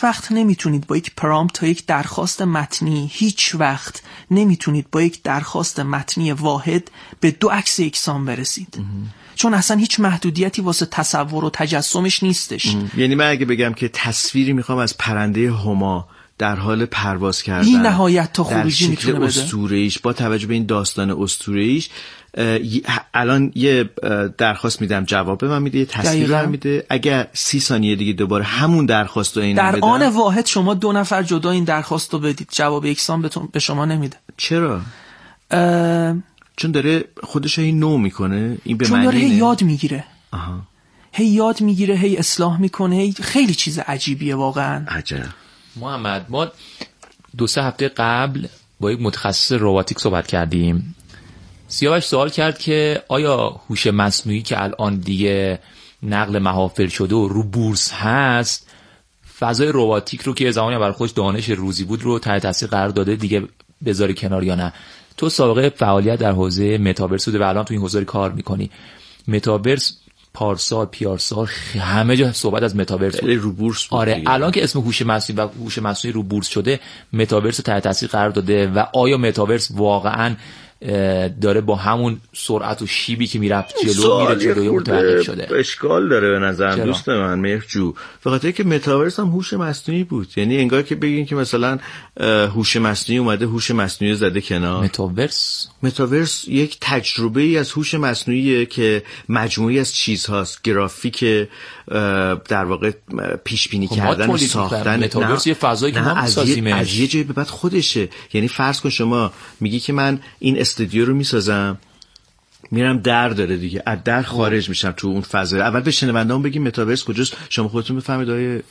وقت نمیتونید با یک پرامپت تا یک درخواست متنی، هیچ وقت نمیتونید با یک درخواست متنی واحد به 2 عکس یکسان برسید. چون اصلا هیچ محدودیتی واسه تصور و تجسمش نیستش. یعنی من اگه بگم که تصویری میخوام از پرنده هما در حال پرواز کردن، این نهایت تا خروجی میتونه بده. در شکل اسطوره‌ایش، با توجه به این داستان اسطوره‌ایش، الان یه درخواست میدم، جواب من میده، یه تصویر رو میده. اگر 30 ثانیه دیگه دوباره همون درخواست رو اینم بدم، در آن واحد شما 2 نفر جدا این درخواست رو بدید، جواب یکسان به شما نمیده. چرا؟ چون داره خودش هی نو میکنه. این به چون معنی داره هی یاد میگیره. آها. هی یاد میگیره، هی اصلاح میکنه. هی خیلی چیز عجیبیه واقعا. عجب. محمد، ما 2-3 هفته قبل با یک متخصص رباتیک صحبت کردیم. سیاوش سوال کرد که آیا هوش مصنوعی که الان دیگه نقل محافل شده و رو بورس هست، فضای رباتیک رو که زمانی برای خودش دانش روزی بود رو تحت تاثیر قرار داده دیگه بذاری کنار یا نه؟ تو سابقه فعالیت در حوزه متاورس بوده و الان تو این حوزه کار میکنی. متاورس پارسال پیارسال همه جا صحبت از متاورس رو بورس بود. آره، الان که اسم هوش مصنوعی و هوش مصنوعی رو بورس شده، متاورس تحت تاثیر قرار داده و آیا متاورس واقعاً داره با همون سرعت و شیبی که میره جلوی متوقف شده؟ اشکال داره به نظر دوست من مهرجو، فقط که متاورس هم هوش مصنوعی بود. یعنی انگار که بگین که مثلا هوش مصنوعی اومده هوش مصنوعی زده کنار. متاورس یک تجربه ای از هوش مصنوعیه که مجموعی از چیزهاست، گرافیک، در واقع پیش بینی کردن و ساختن. متاورس یه فضایی که ما میسازیمش از یه جایی به بعد خودشه. یعنی فرض کن شما میگی که من این استودیو رو میسازم، میرم در داره دیگه، از در خارج میشم تو اون فضا. اول به شنونده‌مون بگیم متاورس کجاست، شما خودتون بفهمید.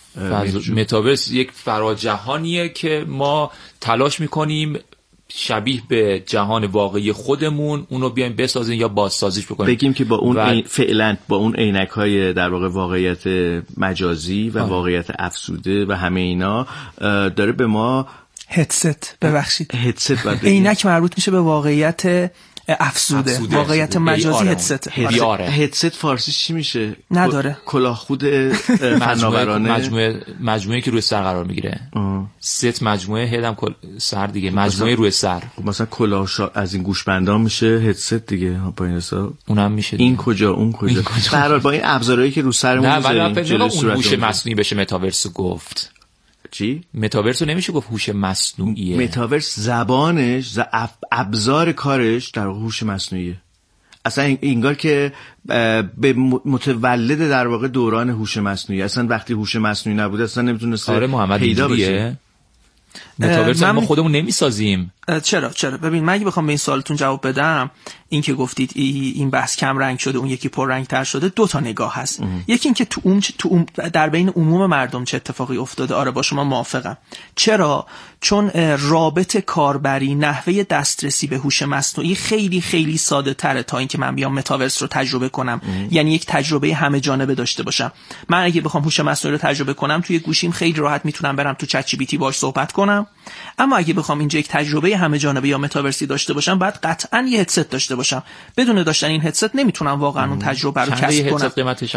متاورس یک فراجهانیه که ما تلاش میکنیم شبیه به جهان واقعی خودمون اونو بیایم بسازیم یا بازسازیش بکنیم. بگیم که با اون فعلا با اون عینک‌های در واقع واقعیت مجازی و واقعیت افزوده و همه اینا داره به ما هدست، ببخشید هدست، عینک مربوط میشه به واقعیت افزوده. واقعیت مجازی هدست. هدست فارسیش چی میشه؟ نداره. کلاهخود فناورانه، مجموعه که روی سر قرار میگیره. ست مجموعه، هدم سر دیگه، مجموعه روی سر. مثلا کلاه از این گوشبندان میشه هدست دیگه. با این حساب اونم میشه این کجا اون کجا. به هر حال با این ابزارهایی که رو سرمون میذاریم جلوی اون هوش مصنوعی بشه متاورس گفت. چی؟ متاورس رو نمیشه گفت هوش مصنوعیه. متاورس زبانش ابزار کارش در هوش مصنوعیه. اصلا انگار که به متولد در واقع دوران هوش مصنوعی. اصلا وقتی هوش مصنوعی نبود اصلا نمیتونست پیدا بشه. متاورس ما خودمون نمیسازیم. چرا ببین، من اگه بخوام به این سوالتون جواب بدم، این که گفتید این بحث کم رنگ شده اون یکی پر رنگ تر شده، 2 تا نگاه هست. یکی این که تو در بین عموم مردم چه اتفاقی افتاده. آره با شما موافقم. چرا؟ چون رابط کاربری، نحوه دسترسی به هوش مصنوعی خیلی خیلی ساده تره تا اینکه من بیام متاورس رو تجربه کنم. یعنی یک تجربه همه جانبه داشته باشم. من اگه بخوام هوش مصنوعی رو تجربه کنم، توی گوشیم خیلی راحت میتونم برم تو چت جی پی تی باهاش صحبت کنم. اما اگه بخوام اینجا یک تجربه همه جانبه یا متاورسی داشته باشم، باید قطعاً یه هدست داشته باشم. بدون داشتن این هدست نمیتونم واقعاً اون تجربه رو کسب کنم. هدست قیمتش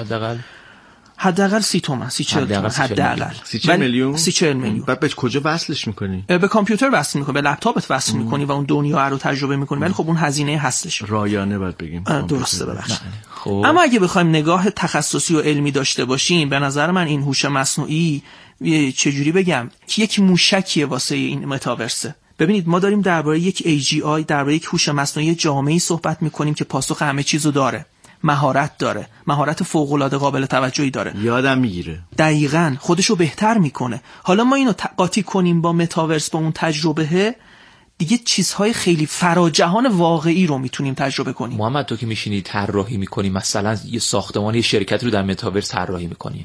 حداقل 30 تومن، 30-40 حداقل. 30-40 میلیون. 30-40 میلیون. بعد به کجا وصلش میکنی؟ به کامپیوتر وصل میکنی، به لپتاپت وصل میکنی و اون دنیا رو تجربه میکنی. ولی خب اون هزینه هستش. رایانه باید بگیم. درسته، ببخشید. اما اگه بخوایم نگاه تخصصی و علمی داشته باشیم، به نظر من این هوش مصنوعی چجوری بگم، یک موشکیه واسه این متاورسه. ببینید ما داریم درباره یک AGI، درباره یک هوش مصنوعی جامعی صحبت میکنیم که پاسخ همه چیزو داره، مهارت داره، مهارت فوق‌العاده قابل توجهی داره، یادم میگیره، دقیقاً خودشو بهتر میکنه. حالا ما اینو قاطی کنیم با متاورس، با اون تجربه، دیگه چیزهای خیلی فراجهان واقعی رو میتونیم تجربه کنیم. محمد تو که میشینی طراحی میکنی، مثلا یه ساختمان، یه شرکت رو در متاورس طراحی میکنی،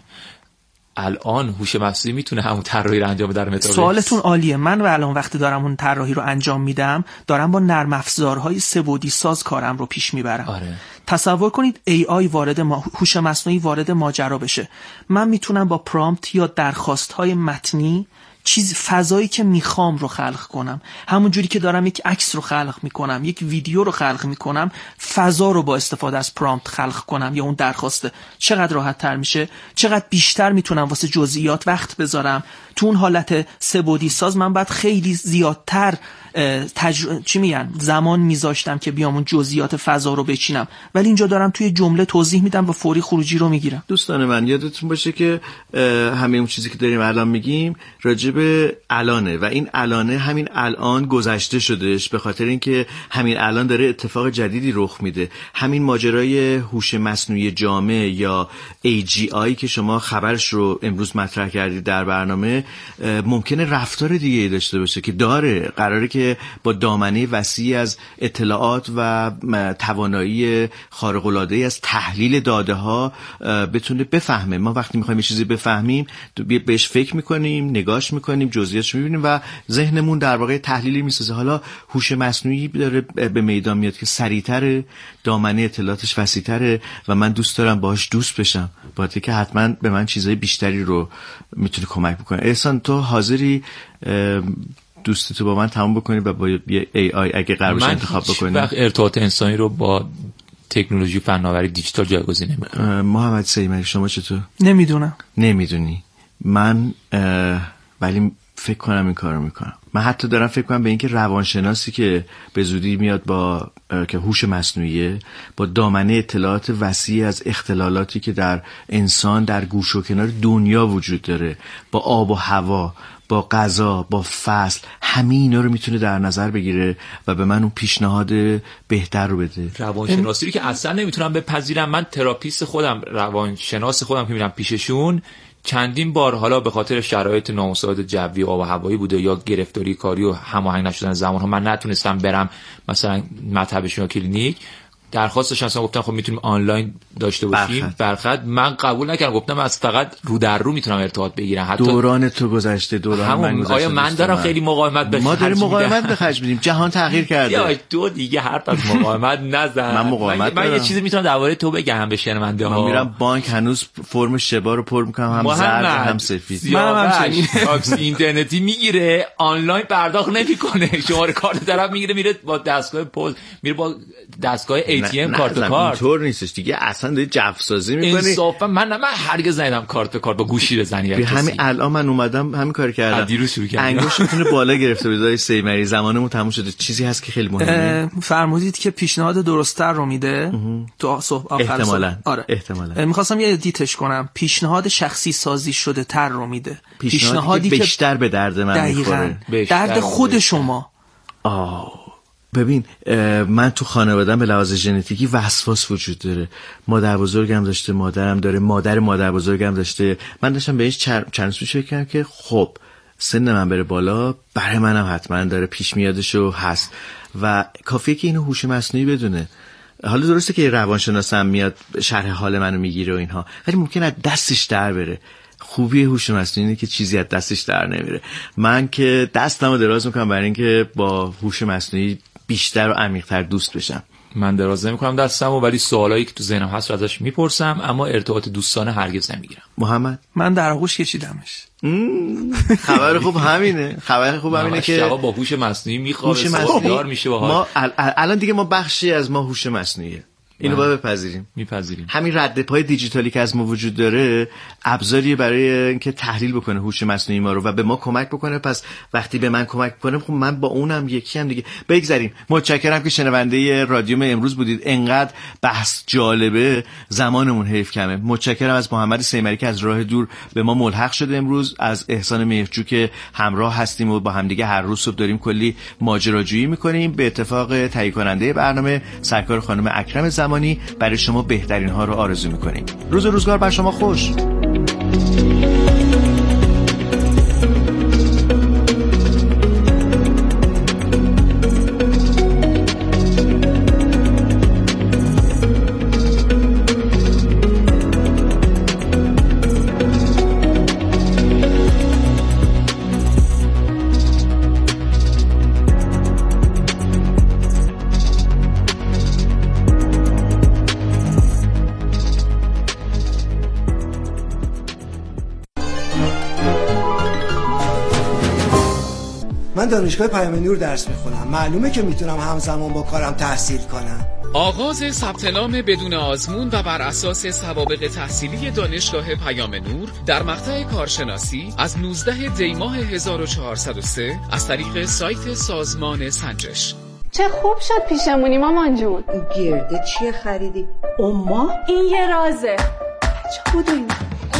الان هوش مصنوعی میتونه همون طراحی رو انجام بده در متاورس؟ سوالتون عالیه. من و الان وقتی دارم اون طراحی رو انجام میدم، دارم با نرم افزارهای سه‌بعدی ساز کارم رو پیش میبرم. آره. تصور کنید AI هوش مصنوعی وارد ماجرا بشه. من میتونم با پرامپت یا درخواست‌های متنی فضایی که میخوام رو خلق کنم. همون جوری که دارم یک عکس رو خلق میکنم، یک ویدیو رو خلق میکنم، فضا رو با استفاده از پرامپت خلق کنم یا اون درخواسته. چقدر راحت تر میشه، چقدر بیشتر میتونم واسه جزئیات وقت بذارم، تو اون حالت سه‌بعدی ساز من باید خیلی زیادتر زمان میذاشتم که بیام اون جزئیات فضا رو بچینم، ولی اینجا دارم توی جمله توضیح میدم و فوری خروجی رو میگیرم. دوستان من یادتون باشه که همه اون چیزی که داریم الان میگیم راجع به الانه و این الانه همین الان گذشته شدهش، به خاطر اینکه همین الان داره اتفاق جدیدی رخ میده. همین ماجرای هوش مصنوعی جامع یا AGI که شما خبرش رو امروز مطرح کردید در برنامه ممکنه رفتار دیگه ای داشته باشه که قراره که با دامنه وسیع از اطلاعات و توانایی خارق‌العاده‌ای از تحلیل داده ها بتونه بفهمه. ما وقتی میخوایم یه چیزی بفهمیم بهش فکر میکنیم، نگاش میکنیم، جزئیاتش میبینیم و ذهنمون در واقع تحلیلی میسازه. حالا هوش مصنوعی داره به میدان میاد که سریعتره، دامنه اطلاعاتش وسیع‌تره و من دوست دارم باهاش دوست بشم، با اینکه حتما به من چیزای بیشتری رو میتونه کمک بکنه. احسان تو حاضری دوستی تو با من تمام بکنی و با یه AI اگه قرار باشه انتخاب بکنی؟ من وقت ارتباط انسانی رو با تکنولوژی فناوری دیجیتال جایگزین نمی‌کنم. محمد سیمری شما چطور؟ نمیدونم. نمیدونی؟ من ولی فکر کنم این کارو میکنم. من حتی دارم فکر کنم به اینکه روانشناسی که به زودی میاد با که هوش مصنوعیه، با دامنه اطلاعات وسیع از اختلالاتی که در انسان در گوش و کنار دنیا وجود داره، با آب و هوا، با غذا، با فصل، همه اینا رو میتونه در نظر بگیره و به من اون پیشنهاد بهتر رو بده. روانشناسی رو که اصلا نمیتونم بپذیرم. من تراپیست خودم، روانشناس خودم که میرم پیششون چندین بار، حالا به خاطر شرایط نامساعد جوی و آب و هوایی بوده یا گرفتاری کاری و هماهنگ نشدن زمان‌ها، من نتونستم برم مثلا مطبشون یا کلینیک. درخواستش اصلا گفتم خب میتونیم آنلاین داشته باشیم. برخط من قبول نکردم، گفتم از فقط رو در رو میتونم ارتباط بگیرم. حتی دوران تو گذشته، دوران من گذشته. آیا من دارم خیلی مقاومت به ما داریم مقاومت به خرج میدیم، جهان تغییر کرده. یا تو دیگه حرف از مقاومت نزن. من مقاومت من یه چیزی میتونم درباره تو بگم به شنونده ها. من میرم بانک هنوز فرم شبا رو پر میکنم، هم زرد هم سفید. منم همچنین. تاکسی اینترنتی میگیره، آنلاین پرداخت نمیکنه، شماره کارت طرف میگیره، میره با دستگاه پست، میره با دستگاه ATM کارت. اینطور نیستش دیگه، اصلا داری جفسازی میکنی. انصافا من هرگز ندیدم کارت به کارت با گوشی بزنی. همین الان من اومدم همین کار کردم، دیروز شروع کردم. انگشتتون بالا گرفته بودید سیمری، زمانمون تموم شده. چیزی هست که خیلی مهمه. فرمودید که پیشنهاد درست‌تر رو میده تو آخر احتمالاً. آره احتمالاً می‌خواستم یه ادیتش کنم، پیشنهاد شخصی سازی شده تر رو میده، پیشنهادی که بیشتر به درد من میخوره، درد خود شما. ببین من تو خانواده‌ام به لحاظ ژنتیکی وسواس وجود داره. مادر بزرگم داشته، مادرم داره، مادر بزرگم داشته. من داشتم بهش چند سو فکر کردم که خب سن من بره بالا، برای منم حتما داره پیش میادشو هست و کافیه که اینو هوش مصنوعی بدونه. حالا درسته که روانشناسم میاد شرح حال منو میگیره و اینها، ولی ممکنه از دستش در بره. خوبی هوش مصنوعی اینه که چیزی از دستش در نمیره. من که دستمو دراز میکنم برای اینکه با هوش مصنوعی بیشتر و عمیق‌تر دوست بشم. من دراز نمی‌کنم دستمو، ولی سوالایی که تو ذهنم هست رو ازش میپرسم، اما ارتباط دوستانه هرگز نمیگیرم. محمد من در آغوش کشیدمش. خبر خوب همینه. خبر خوب همینه که شبا با هوش مصنوعی میخوابه، سوالدار میشه باهاش. ما الان دیگه ما بخشی از ما هوش مصنوعیه. اینو باید میپذیریم. همین رد پای دیجیتالی که از ما وجود داره ابزاریه برای اینکه تحلیل بکنه هوش مصنوعی ما رو و به ما کمک بکنه. پس وقتی به من کمک بکنه، خب من با اونم یکی هم دیگه. بگذاریم. متشکرم که شنونده رادیو امروز بودید. انقدر بحث جالبه، زمانمون حیف کمه. متشکرم از محمد سیمری که از راه دور به ما ملحق شده امروز، از احسان مهرجو که همراه هستیم و با همدیگه هر روز صبح داریم کلی ماجراجویی میکنیم. به اتفاق تهیه کننده برنامه سرکار خانم اکرم زمانی برای شما بهترین ها رو آرزو میکنیم. روز و روزگار بر شما خوش. من دانشگاه پیام نور درس میخونم. معلومه که میتونم همزمان با کارم تحصیل کنم. آغاز ثبت نام بدون آزمون و بر اساس سوابق تحصیلی دانشگاه پیام نور در مقطع کارشناسی از 19 دی ماه 1403 از طریق سایت سازمان سنجش. چه خوب شد پیشمونی مامان جون. گرده چیه خریدی؟ اما این یه رازه. چه بود این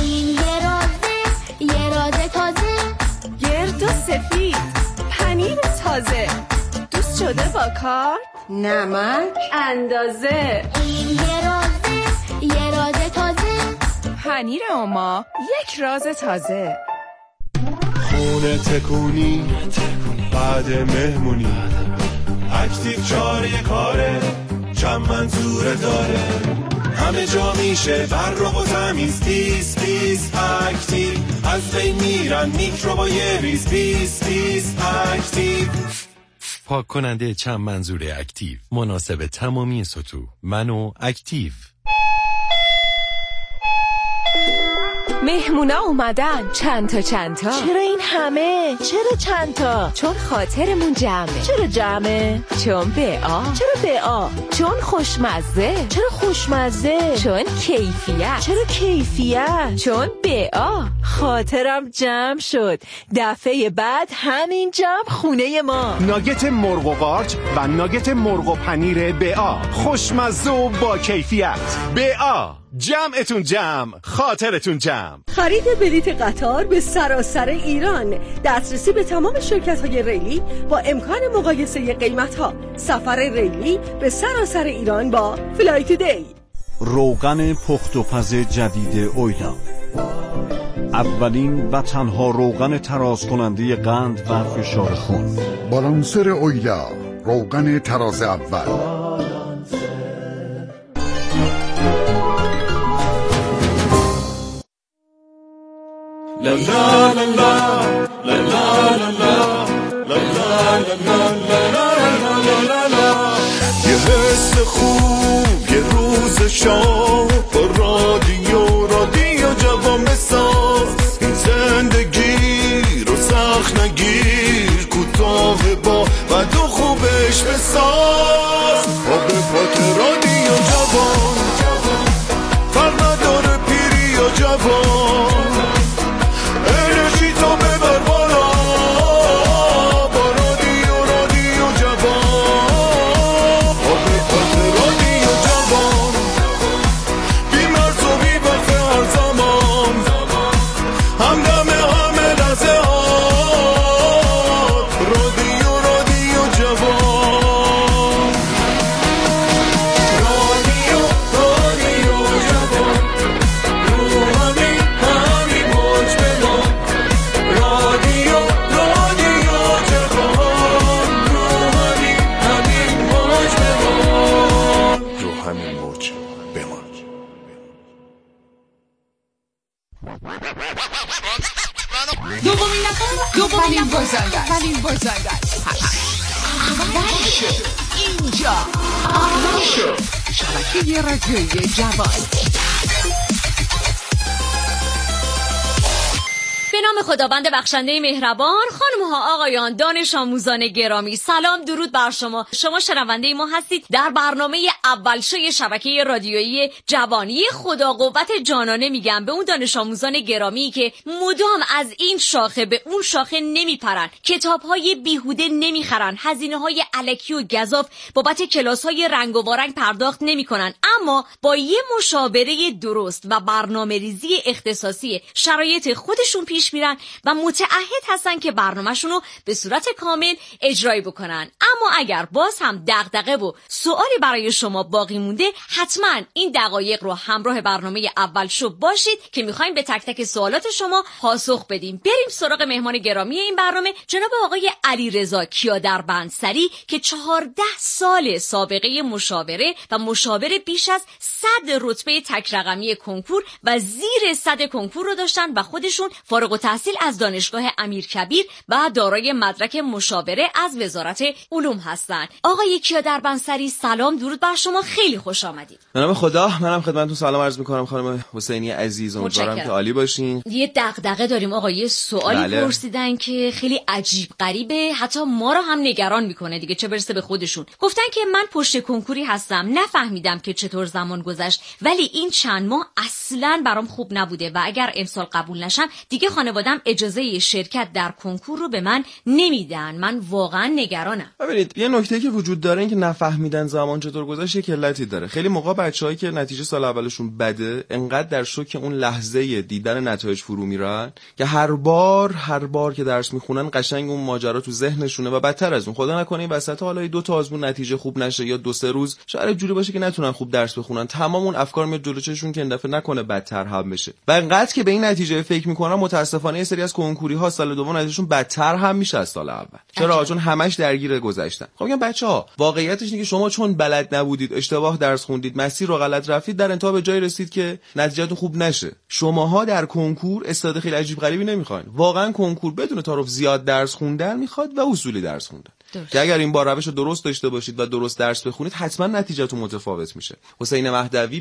یه رازه تازه، گرد و سفید، پنیر تازه، دوست شده با کار، نمک اندازه. این یه رازه تازه، پنیر اما یک راز تازه. خونه تکونی بعد مهمونی، اکتیو چاره کاره چند منظوره داره، همه جا میشه برق و تمیز، پیس پیس اکتیو، از بین میرن میکروبای ریز، پیس پیس اکتیو. پاک کننده چند منظوره اکتیو، مناسب تمامی سطوح. منو اکتیو. مهمونا اومدن چند تا. چرا این همه؟ چرا چند تا؟ چون خاطرمون جمعه. چرا جمعه؟ چون BA. چرا BA؟ چون خوشمزه. چرا خوشمزه؟ چون کیفیت. چرا کیفیت؟ چون BA. خاطرم جمع شد. دفعه بعد همین جمع خونه ما. ناگت مرغ و قارچ و ناگت مرغ و پنیر BA، خوشمزه و با کیفیت. BA، جمعتون جمع، خاطرتون جمع. خرید بلیت قطار به سراسر ایران، دسترسی به تمام شرکت‌های ریلی با امکان مقایسه قیمت‌ها، سفر ریلی به سراسر ایران با فلای تودی. روغن پخت و پز جدید اویلا، اولین و تنها روغن تراز کننده قند و فشار خون. بالانسر اویلا، روغن تراز اول. لا لا لا لا لا لا لا لا لا. یه حس خوب، یه روز شام، رادیو جوان بساز. این زندگی رو سخت نگیر، کوتاه با بد و خوبش بساز. پا به پات رادیو جوان، فرق نداره پیری یا جوان. دومین بازنگر اینجا شبکه رادیویی جوان. به نام خداوند بخشنده مهربان. خانم‌ها، آقایان، دانش آموزان گرامی، سلام، درود بر شما. شما شنونده ما هستید در برنامه اول شوی شبکه رادیویی جوانی. خدا قوت جانانه میگم به اون دانش آموزان گرامی که مدام از این شاخه به اون شاخه نمیپرن، کتاب‌های بیهوده نمیخرن، هزینه‌های الکی و گزاف بابت کلاس‌های رنگ و وارنگ پرداخت نمیکنن، اما با یه مشاوره درست و برنامه‌ریزی اختصاصی شرایط خودشون پیش میرن و متعهد هستن که برنامه‌شون رو به صورت کامل اجرایی بکنن. اما اگر باز هم دغدغه و سوالی برای شما باقی مونده، حتما این دقایق رو همراه برنامه اول شو باشید که میخوایم به تک تک سوالات شما پاسخ بدیم. بریم سراغ مهمان گرامی این برنامه، جناب آقای علیرضا کیادربندسری که 14 سال سابقه مشاوره و مشاوره بیش از 100 رتبه تک رقمی کنکور و زیر 100 کنکور رو داشتن و خودشون فارغ التحصیل از دانشگاه امیرکبیر و دارای مدرک مشاوره از وزارت علوم هستند. آقای کیا دربندسری سلام، درود بر شما، خیلی خوش آمدید. به نام خدا، منم خدمتتون سلام عرض می‌کنم خانم حسینی عزیز، امیدوارم که عالی باشین. یه دغدغه داریم آقا، یه سوالی پرسیدن که خیلی عجیب غریبه، حتی ما رو هم نگران میکنه دیگه، چه برسه به خودشون. گفتن که من پشت کنکوری هستم، نفهمیدم که چطور زمان گذشت، ولی این چند ماه اصلاً برام خوب نبوده و اگر امسال قبول نشم دیگه خانواده‌ام اجازه شرکت در کنکور رو به من نمیدن. من واقعا نگرانم. ببینید، یه نکته که وجود داره این که نفهمیدن زمان چطور گذشت یک علتی داره. خیلی موقع بچه‌هایی که نتیجه سال اولشون بده انقدر در شوک اون لحظه دیدن نتایج فرو میرن که هر بار که درس میخونن قشنگ اون ماجرا تو ذهنشونه و بدتر از اون، خدا نکنه این وسط حالا 2 تا آزمون نتیجه خوب نشه یا 2-3 روز شاید جوری باشه که نتونن خوب درس بخونن، تمام اون افکار میاد جلو چششون که این دفعه نکنه بدتر هم بشه. و انقدر که به این نتیجه فکر میکنن متاسفانه یه سری از کنکوری ها سال دوم نتیجهشون بدتر هم میشه از سال اول. چرا؟ چون همش درگیر گذشتن. خب میگم بچه‌ها، واقعیتش اینه که شما چون بلد نبودید، اشتباه درس خوندید، مسیر رو غلط رفتید، در انتها به جای رسید که نتیجهتون خوب نشه. شماها در کنکور استعداد خیلی عجیب غریبی نمیخواین. واقعا کنکور بدون تعارف زیاد درس خوندن میخواد و اصولی درس خوندن. که اگر این بار روش رو درست داشته باشید و درست درس بخونید حتما نتیجهتون متفاوت میشه. حسین مهدوی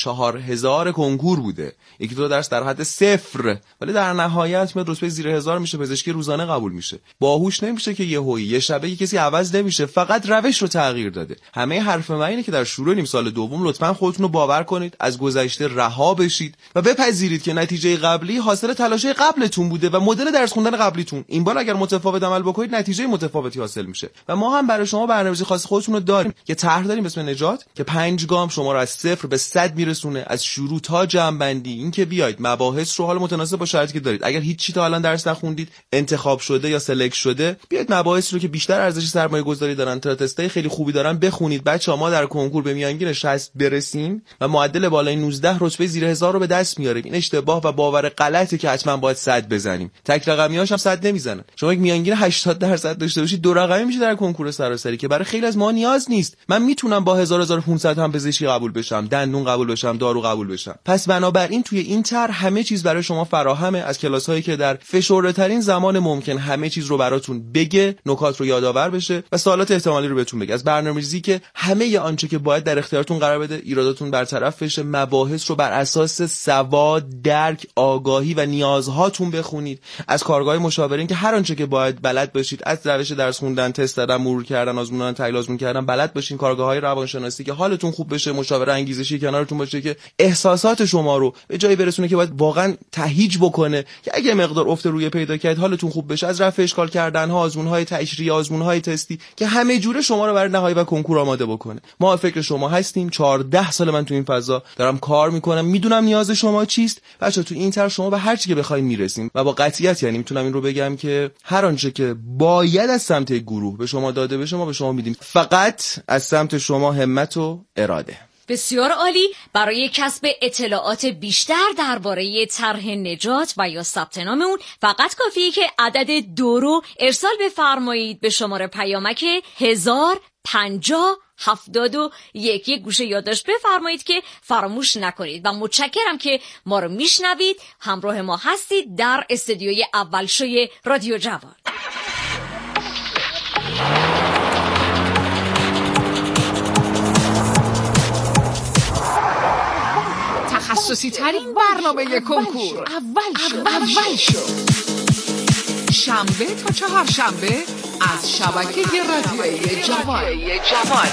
24000 کنکور بوده، 1-2 درس در حد 0، ولی در نهایت میاد رتبه زیر 1000 میشه، پزشکی روزانه قبول میشه. باهوش نمیشه که یه شبه کسی عوض نمیشه، فقط روش رو تغییر داده. همه حرف من اینه که در شروع نیم سال دوم لطفاً خودتون رو باور کنید، از گذشته رها بشید و بپذیرید که نتیجه قبلی حاصل تلاش قبلتون بوده و مدل درس خوندن قبلیتون. این بار اگر متفاوت عمل بکنید نتیجه متفاوتی حاصل میشه. و ما هم برای شما برنامه‌ریزی خاص خودتون رو داریم. یه طرح داریم به اسم نجات که 5 گام شما رو از 0 به 100 میرسونه، از شروع تا جمع‌بندی. این که بیاید مباحث رو حالا متناسب با شرایطی که دارید، اگر هیچ چی تا الان درس نخوندید، انتخاب شده یا سلکت شده، بیاید مباحث رو که بیشتر ارزش سرمایه‌گذاری دارن، تستای خیلی خوبی دارن بخونید. بچه‌ها ما در کنکور به میانگین 60 برسیم و معدل بالای 19 رتبه زیر 1000 رو به دست میاریم. این اشتباه و باور غلطه که حتما باید 100 بزنیم. تک رقمیاش هم 100 نمیزنن. شما یک میانگین 80% داشته باشید، 2 رقمی میشه در کنکور سراسری که برای خیلی از ما نیاز نیست. من میتونم با 1000-1500 هم پزشکی قبول بشم، دندون قبول بشم، دارو قبول بشم. پس بنابراین توی این طرح همه چیز برای شما فراهمه، از کلاس‌هایی که در فشرده‌ترین زمان ممکن همه چیز رو براتون بگه، نکات رو یادآور بشه و سوالات احتمالی رو بهتون بگه. از برنامه‌ریزی که همه آنچه که باید در اختیارتون قرار بده، ایراداتون برطرف بشه، مباحث رو بر اساس سواد، درک، آگاهی و نیازهاتون بخونید. از کارگاه مشاورین که هر آنچه که باید بلد باشید، از روش درس خوندن، تست دادن، مرور کردن، آزمون تحلیل آزمون کردن بلد باشین. کارگاه‌های روانشناسی که حالتون خوب بشه، مشاوره انگیزشی کنارتون باشه که احساسات شما رو به جایی برسونه که باید واقعا تهیج بکنه که اگه مقدار افت روی پیدا کرد حالتون خوب بشه. از رفع اشکال کردن ها، آزمون‌های تشریحی، آزمون‌های تستی که همه جوره شما رو برای نهایی و کنکور آماده بکنه. ما فکر شما هستیم. 14 سال من تو این فضا دارم کار میکنم، میدونم نیاز شما چیست. بچا تو این طرح شما به هر چی که بخواید میرسیم و با قطعیت، یعنی میتونم این رو بگم که هر آنچه که باید از سمت گروه به شما داده بشه ما به شما میدیم، فقط از سمت شما همت و اراده. بسیار عالی. برای کسب اطلاعات بیشتر درباره طرح نجات و یا ثبت نام اون فقط کافیه که عدد 2 رو ارسال بفرمایید به شماره پیامک 105071. یک گوشه یادداشت بفرمایید که فراموش نکنید و متشکرم که ما رو میشنوید، همراه ما هستید در استودیوی اول شوی رادیو جوان. تخصصی ترین برنامه کنکور اول شو شنبه تا چهارشنبه از شبکه رادیویی جوان.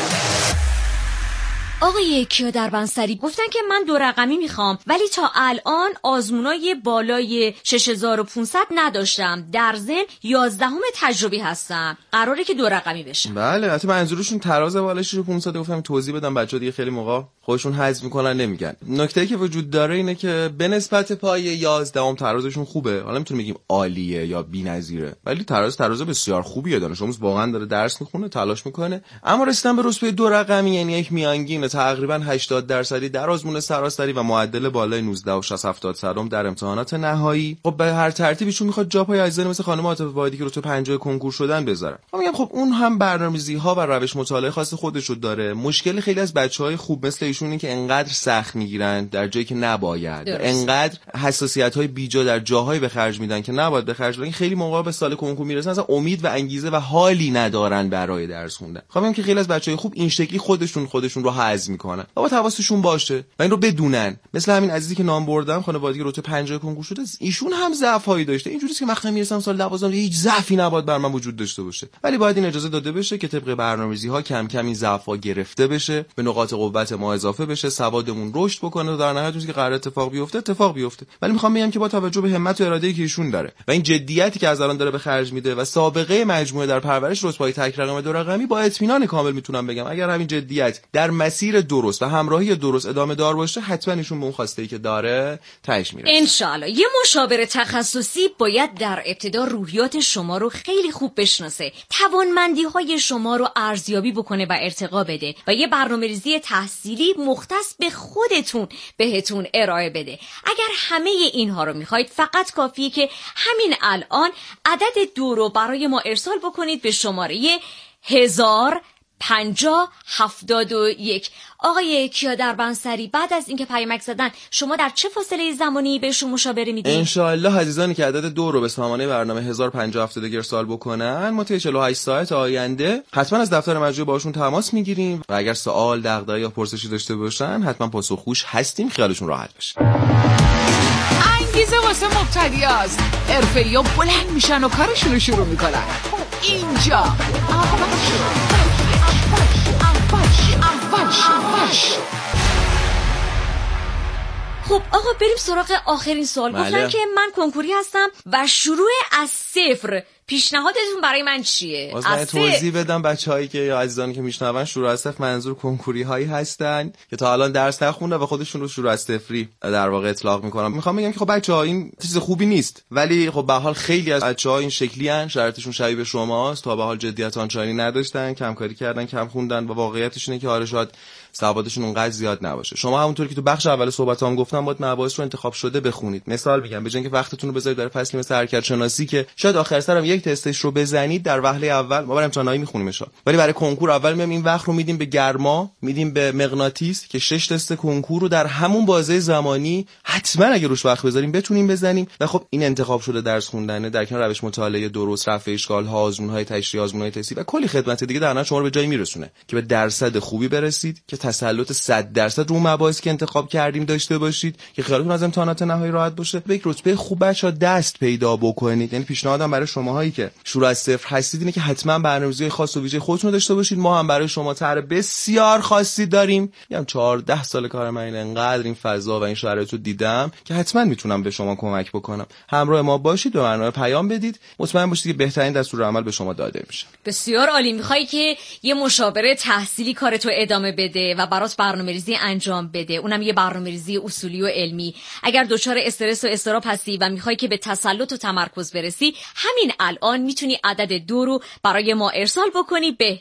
آقای کیا دربندسری گفتن که من 2 رقمی میخوام، ولی تا الان آزمونای بالای 6500 نداشتم، در ضمن 11ام تجربی هستم، قراره که 2 رقمی بشم. بله، البته منظورشون تراز بالای 6500. گفتم توضیح بدم، بچه‌ها دیگه خیلی موقع خودشون حذف میکنن نمیگن. نکته‌ای که وجود داره اینه که به نسبت پای 11ام ترازشون خوبه. حالا میتونیم بگیم عالیه یا بی‌نظیره، ولی تراز بسیار خوبیه. دانش آموز واقعا داره درس میخونه، تلاش میکنه. اما رسیدن به رتبه 2 رقمی یعنی یک میانگین تقریبا 80% در آزمون سراسری و معدل بالای 19.70 در امتحانات نهایی. خب به هر ترتیبشون میخواد جا پای عزیزانی مثل خانم عاطفه واحدی که رتبه 50 کنکور شدن بذارن. خب اون هم برنامه‌ریزی‌ها و روش مطالعه خاص خودش رو داره. مشکل خیلی از بچه‌های خوب مثل ایشونه که انقدر سخت میگیرن در جایی که نباید، انقدر حساسیت‌های بیجا در جاهایی به خرج میدن که نباید به خرج بدن. خیلی موقع به سال کنکور میرسن اصلا امید و انگیزه و حالی ندارن برای درس خوندن. میگم که خیلی از بچهای خوب این شکلی خودشون رو هضم میکنن. بابا حواسشون باشه و این رو بدونن. مثل همین عزیزی که نام بردم، خانوادگی رتبه 50 کنکور شده، ایشون هم ضعف‌هایی داشته. اینجوریه که وقتی میرسم سال 12 هیچ ضعفی نباید بر من وجود داشته باشه، ولی باید این اجازه داده بشه که طبق برنامه‌ریزی‌ها کم کم این ضعف‌ها گرفته بشه، به نقاط قوت ما اضافه بشه، سوادمون رشد بکنه و در نهایت که قرار اتفاق بیفته. ولی میخوام بگم که با توجه به همت و اراده‌ای که ایشون داره و این جدیتی که از الان داره به خرج میده و سابقه مجموعه در پرورش رتبه‌های تک رقم دو رقمی، با اطمینان کامل میتونم بگم اگر همین جدیت در مسیر درست و همراهی درست ادامه دار باشه، حتما ایشون به اون خواسته ای که داره تهش میرسه ان شاء الله. یه مشاور تخصصی باید در ابتدا روحیات شما رو خیلی خوب بشناسه، توانمندی‌های شما رو ارزیابی بکنه و ارتقا بده و یه برنامه‌ریزی تحصیلی مختص به خودتون بهتون ارائه بده. اگر همه اینها رو میخواید، فقط کافیه که همین الان عدد 2 رو برای ما ارسال بکنید به شماره 105071. آقای کیادربنسری، بعد از اینکه پیامک زدن شما در چه فاصله زمانی بهشون مشاوره میدید؟ ان شاء الله عزیزانی که عدد 2 رو به سامانه برنامه 105071 ارسال بکنن، ما طی 48 ساعت آینده حتما از دفتر مجموعه باشون تماس میگیریم و اگر سوال، دغدغه یا پرسشی داشته باشن حتما پاسخگوش هستیم، خیالشون راحت بشه. انگیزه واسه مبتدیاست، حرفه‌ای‌ها بلند میشن و کارشون رو شروع میکنن. اینجا اول شو. خب آقا بریم سراغ آخرین سوال. گفتن که من کنکوری هستم و شروع از صفر، پیشنهادتون برای من چیه؟ از توضیح بدم بچه‌هایی که یا عزیزانی که میشنون، شروع از صفر منظور کنکوری هایی هستن که تا الان درس نخوندن و خودشون رو شروع از صفری در واقع اطلاق میکنن. میخوام بگم که خب بچه‌ها این چیز خوبی نیست، ولی خب به حال خیلی از بچه‌ها این شکلی ان، شرایطشون شبیه به شماست، تا به حال جدیت آنچنانی نداشتن، کم کاری کردن، کم خوندن و واقعیتش اینه که آره شاید سوادشون اونقدر زیاد نباشه. شما همونطوری که تو بخش اول صحبتام گفتم باید مباحث رو انتخاب شده بخونید. مثال میگم، به جای اینکه وقتتون رو بذارید در فصلی مثل حرکت شناسی که شاید آخر سرم یک تستش رو بزنید در وهله اول، ما برای امتحانایی میخونیمش، ولی برای کنکور اول میام این وقت رو میدیم به گرما، میدیم به مغناطیس که 6 تست کنکور رو در همون بازه زمانی حتما اگه روش وقت بذاریم بتونیم بزنیم. و خب این انتخاب شده درس خوندنه در کنار روش مطالعه درست، رفع اشکال ها، آزمون‌های تشریحی، آزمون‌های تستی و کلی خدمت دیگه در نهایت شما رو به جایی میرسونه که به درصد خوبی برسید، که تسلط 100% رو مباحثی که انتخاب کردیم داشته باشید، که خیالتون از امتحانات نهایی راحت باشه، به یک رتبه خوب بچا دست پیدا بکنید. یعنی پیشنهادم برای شماهایی که شروع از صفر هستید اینه که حتما برنامه‌ریزی خاص و ویژه خودتون رو داشته باشید. ما هم برای شما طرح بسیار خاصی داریم. میگم 14 سال کار من انقدر این فضا و این شرایط رو دیدم که حتما میتونم به شما کمک بکنم. همراه ما باشید، به برنامه پیام بدید، مطمئن باشید که بهترین دستور عمل به شما داده میشه. بسیار عالی. میخوای که یه مشاوره تحصیلی کارتو ادامه بده و برات برنامه‌ریزی انجام بده، اونم یه برنامه‌ریزی اصولی و علمی. اگر دچار استرس و اضطراب هستی و میخوای که به تسلط و تمرکز برسی، همین الان میتونی عدد 2 رو برای ما ارسال بکنی به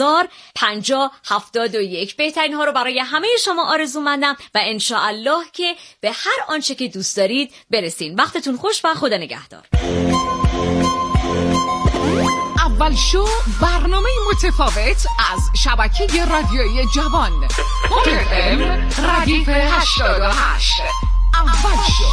105071. بهترین ها رو برای همه شما آرزو مندم و ان شاء الله که به هر آنچه که دوست دارید برسین. وقتتون خوش و خدا نگهدار. اول شو، برنامه متفاوت از شبکه رادیویی جوان FM ردیف 88. اول شو.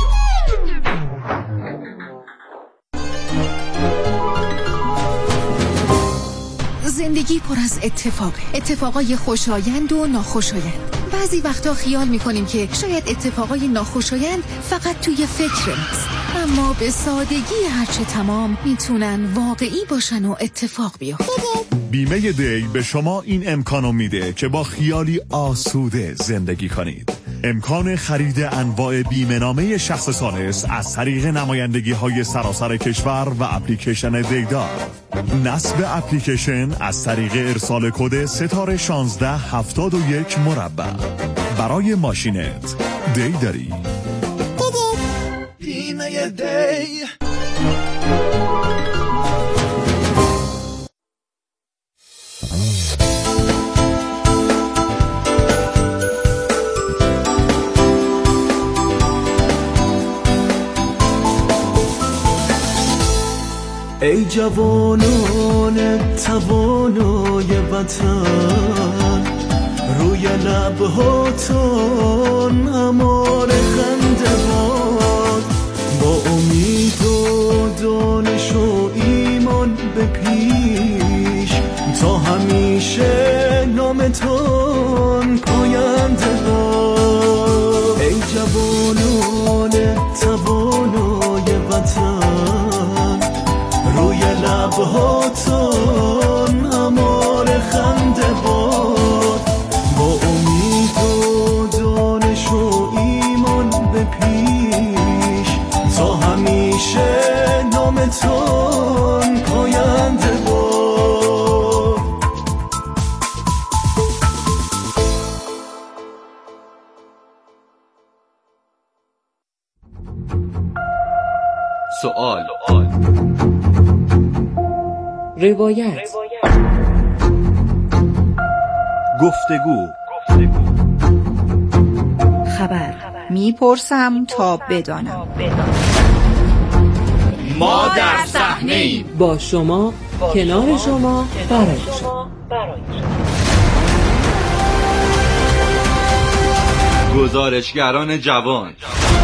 زندگی پر از اتفاقای خوشایند و ناخوشایند. بعضی وقتا خیال میکنیم که شاید اتفاقای ناخوشایند فقط توی فکر ماست، اما به سادگی هرچه تمام میتونن واقعی باشن و اتفاق بیفته. بیمه دی به شما این امکانو میده که با خیالی آسوده زندگی کنید. امکان خرید انواع بیمه نامه شخص ثالث از طریق نمایندگی‌های سراسر کشور و اپلیکیشن دیدار. نصب اپلیکیشن از طریق ارسال کد ستاره 1671 مربع. برای ماشینت دی داری. بیمه دی. ای جوانان توانای وطن، روی لبهاتون امان خنده باد، با امید و دانش و ایمان به پیش، تا همیشه نامتون پاینده باد. ای جوانان توانای وطن، روی لبهاتون امان خنده باد، با امید و دانش و ایمان به پیش، تا همیشه نامتون پاینده باد. سوال، روایت، گفتگو، خبر. میپرسم تا بدانم. ما در صحنه‌ایم، با شما، کنار شما، برای شما. گزارشگران جوان.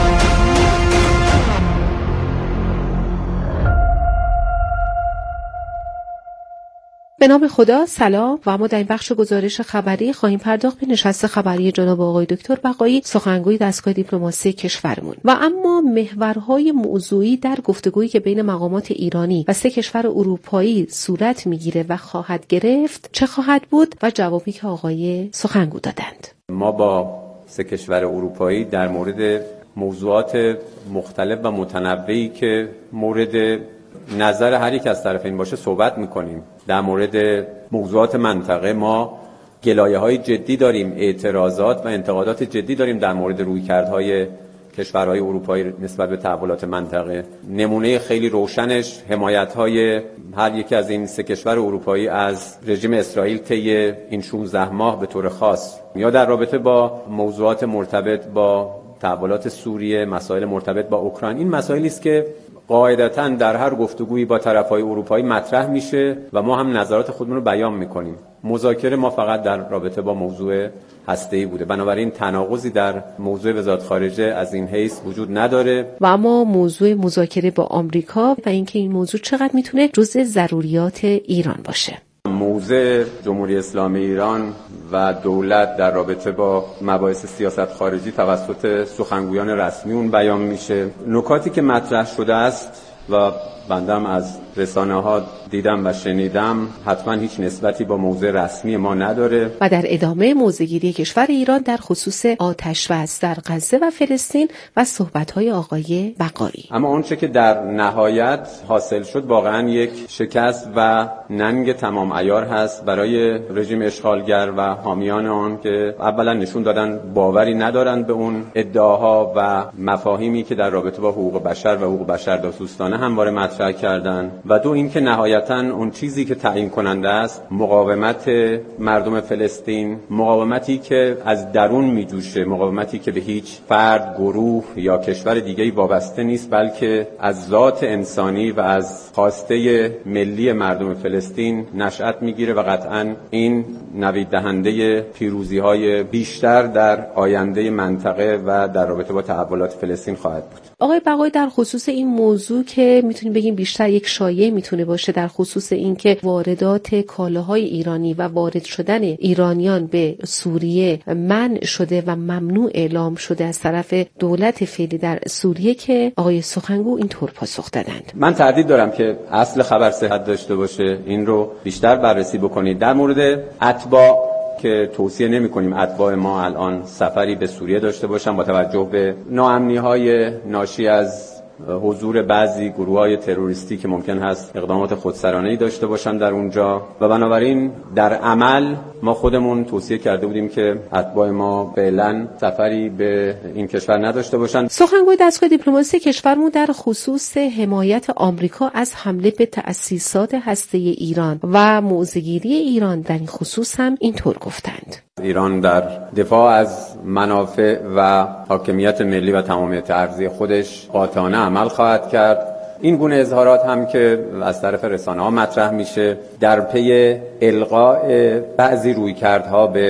به نام خدا، سلام. و ما در این بخش گزارش خبری خواهیم پرداخت به نشست خبری جناب آقای دکتر بقایی، سخنگوی دستگاه دیپلماسی کشورمون. و اما محورهای موضوعی در گفتگویی که بین مقامات ایرانی و 3 کشور اروپایی صورت میگیره و خواهد گرفت چه خواهد بود و جوابی که آقای سخنگو دادند. ما با 3 کشور اروپایی در مورد موضوعات مختلف و متنوعی که مورد نظر هر یک از طرفین باشه صحبت میکنیم. در مورد موضوعات منطقه ما گلایه‌های جدی داریم، اعتراضات و انتقادات جدی داریم در مورد رویکردهای کشورهای اروپایی نسبت به تحولات منطقه. نمونه خیلی روشنش حمایت‌های هر یک از این 3 کشور اروپایی از رژیم اسرائیل طی این 16 ماه به طور خاص، یا در رابطه با موضوعات مرتبط با تحولات سوریه، مسائل مرتبط با اوکراین. این مسائلی است که قاعدتاً در هر گفتگویی با طرفهای اروپایی مطرح میشه و ما هم نظرات خودمون رو بیان میکنیم. مذاکره ما فقط در رابطه با موضوع هسته‌ای بوده، بنابراین تناقضی در موضوع وزارت خارجه از این حیث وجود نداره. و اما موضوع مذاکره با آمریکا و اینکه این موضوع چقدر میتونه جزء ضروریات ایران باشه. موضع جمهوری اسلامی ایران و دولت در رابطه با مباحث سیاست خارجی توسط سخنگویان رسمی اون بیان میشه. نکاتی که مطرح شده است و بندم از رسانه‌ها دیدم و شنیدم حتما هیچ نسبتی با موضوع رسمی ما نداره. و در ادامه موضع‌گیری کشور ایران در خصوص آتش‌بس در غزه و فلسطین و صحبت‌های آقای بقایی. اما اونچه که در نهایت حاصل شد واقعا یک شکست و ننگ تمام عیار هست برای رژیم اشغالگر و حامیان آن که اولا نشون دادن باوری ندارن به اون ادعاها و مفاهیمی که در رابطه با حقوق بشر و حقوق بشر دوستانه همواره مطرح کردن، و دو اینکه نهایتاً اون چیزی که تعیین کننده است مقاومت مردم فلسطین، مقاومتی که از درون میجوشه، مقاومتی که به هیچ فرد، گروه یا کشور دیگه‌ای وابسته نیست، بلکه از ذات انسانی و از خواسته ملی مردم فلسطین نشأت میگیره و قطعاً این نوید دهنده پیروزی‌های بیشتر در آینده منطقه و در رابطه با تحولات فلسطین خواهد بود. آقای بقایی در خصوص این موضوع که میتونیم بگیم بیشتر یک شایعه میتونه باشه، در خصوص اینکه واردات کالاهای ایرانی و وارد شدن ایرانیان به سوریه منع شده و ممنوع اعلام شده از طرف دولت فعلی در سوریه، که آقای سخنگو اینطور پاسخ دادند. من تردید دارم که اصل خبر صحت داشته باشه، این رو بیشتر بررسی بکنید. در مورد اتباع که توصیه نمی کنیم اتباع ما الان سفری به سوریه داشته باشن با توجه به ناامنی‌های ناشی از حضور بعضی گروه‌های تروریستی که ممکن هست اقدامات خودسرانه‌ای داشته باشن در اونجا، و بنابراین در عمل ما خودمون توصیه کرده بودیم که اتباع ما فعلا سفری به این کشور نداشته باشن. سخنگوی دستگاه دیپلماسی کشورمون در خصوص حمایت آمریکا از حمله به تأسیسات هسته‌ای ایران و موضع‌گیری ایران در این خصوص هم اینطور گفتند: ایران در دفاع از منافع و حاکمیت ملی و تمامیت ارضی خودش قاطعانه عمل خواهد کرد. این گونه اظهارات هم که از طرف رسانه‌ها مطرح میشه در پی القاء بعضی رویکردها به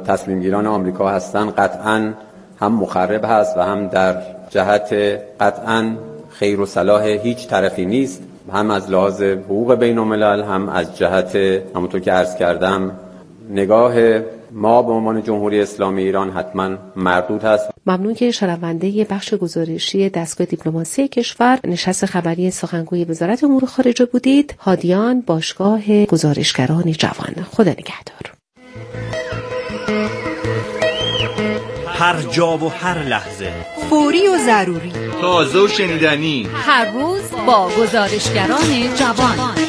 تصمیمگیران آمریکا هستن قطعاً هم مخرب هست و هم در جهت قطعاً خیر و صلاح هیچ طرفی نیست، هم از لحاظ حقوق بین الملل، هم از جهت همونطور که عرض کردم نگاه ما به عنوان جمهوری اسلامی ایران حتما مردود هست. ممنون که شنونده بخش گزارشی دستگاه دیپلماسی کشور نشست خبری سخنگوی وزارت امور خارجه بودید. هادیان، باشگاه گزارشگران جوان. خدا نگهدار. هر جا و هر لحظه، فوری و ضروری، تازه و شنیدنی، هر روز با گزارشگران جوان.